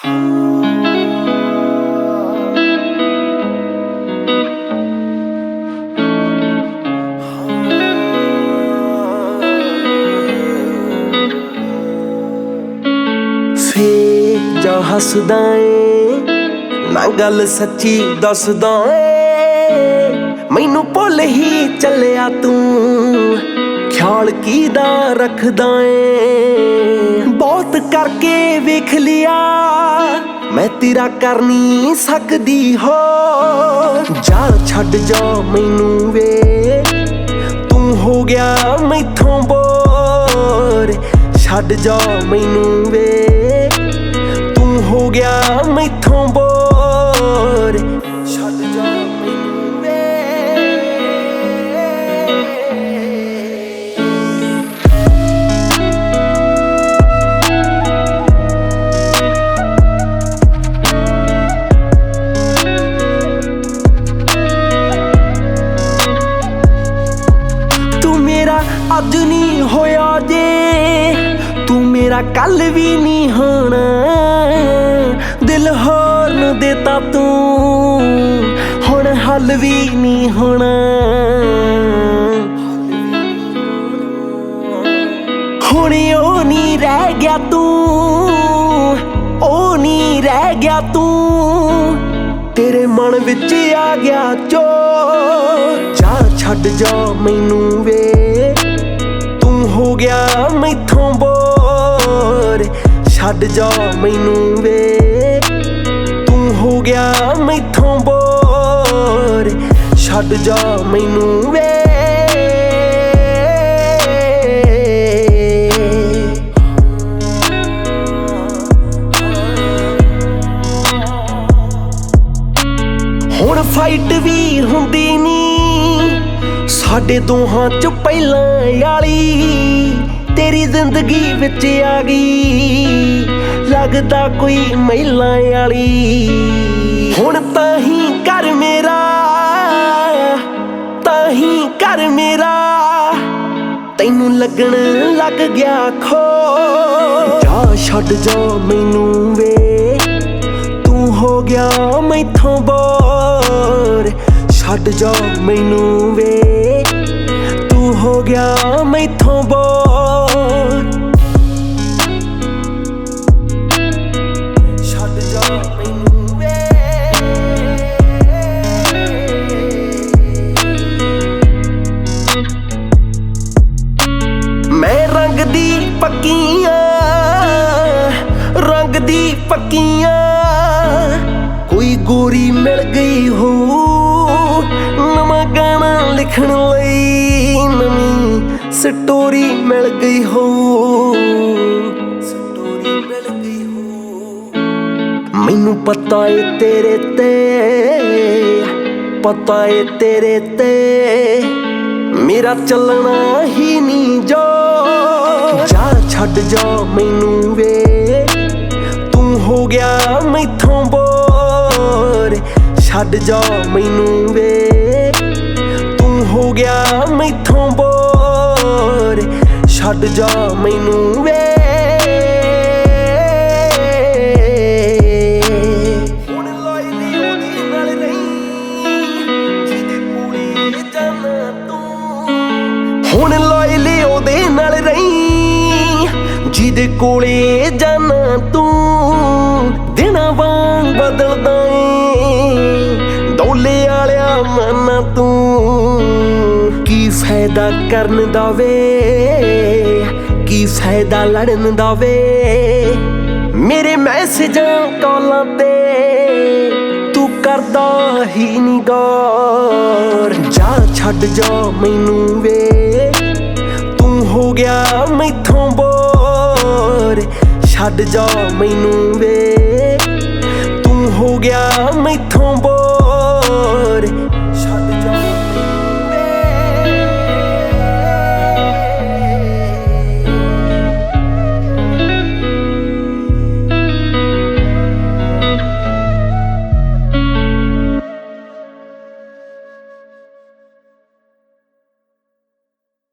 जा हसदा ए ना गल सच्ची दसदा ए मैनू भुल ही चलिया तू ख्याल कीदा रखदा ए बहुत करके वेख लिया मैं तेरा कर नहीं सकदी हो जा छड्ड जा मैनू वे तू हो गया मैथों बोर छड्ड जा मैनू वे हो गया मैथों बोर छड्ड जा मैनू वे तू मेरा अज नहीं होया जे तू मेरा कल भी नहीं होना दिल होर नूं देता तू हुण हल भी नहीं होना हुण ओ नहीं रह गया तू ओ नहीं रह गया तू तेरे मन विच आ गया जो जा छड्ड जा मैनू वे तू हो गया मैथों बोर छड्ड जा मैनू वे हो गया मैथों बोर छड्ड जा मैनू वे हुण फाइट भी हुंदी नी साडे दोहां च पहलां वाली तेरी जिंदगी विच आ गई लगदा कोई महिलां वाली हुण ताहीं कर मेरा ताहीं कर मेरा तैनू लगन लग गया खो जा छड्ड जा मैनू वे तू हो गया मैथों बोर छड्ड जा मैनू वे तू हो गया मैथों बोर रंग दी पक्कियां कोई गोरी मिल गई हो नवां गाना लिखण लई नवीं स्टोरी मिल गई हो मैनू पता है तेरे ते पता है तेरे ते मेरा चलना ही नहीं जो जा छड्ड जा मैनू वे तू हो गया मैथों बोर छड्ड जा मैनू वे तू हो गया मैथों बोर छड्ड जा मैनू वे हुण लॉयली ओदे नाल रही जिहदे कोले जाना तू दिना वांग बदलदा ए डोले आलिया माना तू की फायदा करन दा वे की फायदा लड़न दा वे मेरे मैसेजां कॉलां ते तू करदा ही नहीं गौर जा छड्ड जा मैनू वे तू हो गया मैथों बोर छड्ड जा मैनू वे तू हो गया मैथों बोर